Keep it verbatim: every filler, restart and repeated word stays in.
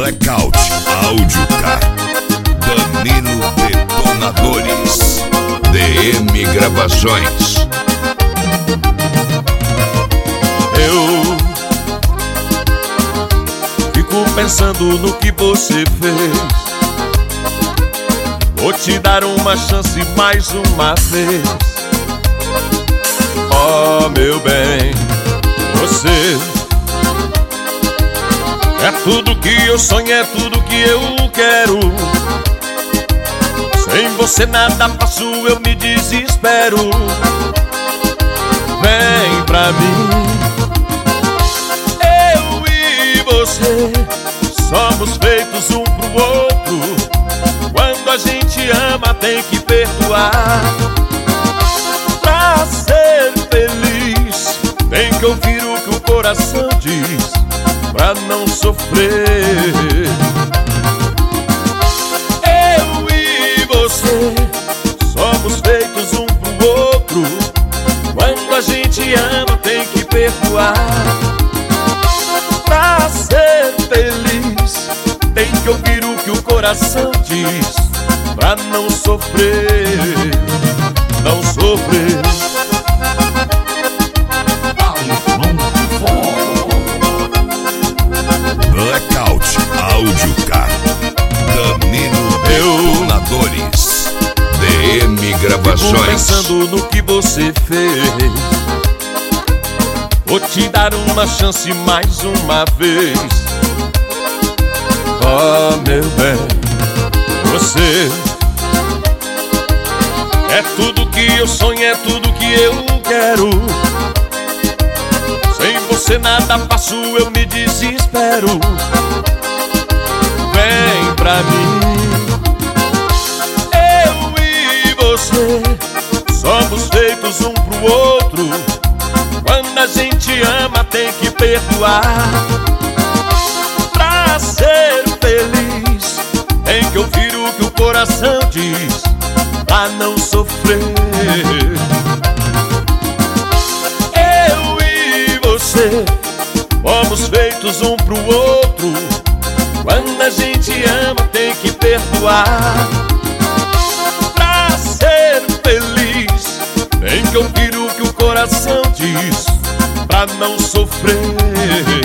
Blackout Áudio Car, Danilo Detonadores, D M Gravações. Eu fico pensando no que você fez. Vou te dar uma chance mais uma vez. Oh, meu bem, você é tudo que eu sonho, é tudo que eu quero. Sem você nada faço, eu me desespero. Vem pra mim. Eu e você somos feitos um pro outro. Quando a gente ama tem que perdoar. Pra ser feliz tem que ouvir o que o coração diz, pra não sofrer. Eu e você somos feitos um pro outro. Quando a gente ama tem que perdoar. Pra ser feliz tem que ouvir o que o coração diz, pra não sofrer, não sofrer. Blackout Áudio Car, Danilo Detonadores, D M Gravações. Fico pensando no que você fez. Vou te dar uma chance mais uma vez. Oh, meu bem, você é tudo que eu sonho, é tudo que eu quero. Sem você nada faço, eu me desespero. Vem pra mim. Eu e você somos feitos um pro outro. Quando a gente ama tem que perdoar. Pra ser feliz tem que ouvir o que o coração diz, pra não sofrer. Eu e você fomos feitos um pro outro. Quando a gente ama tem que perdoar. Pra ser feliz tem que ouvir o que o coração diz, pra não sofrer.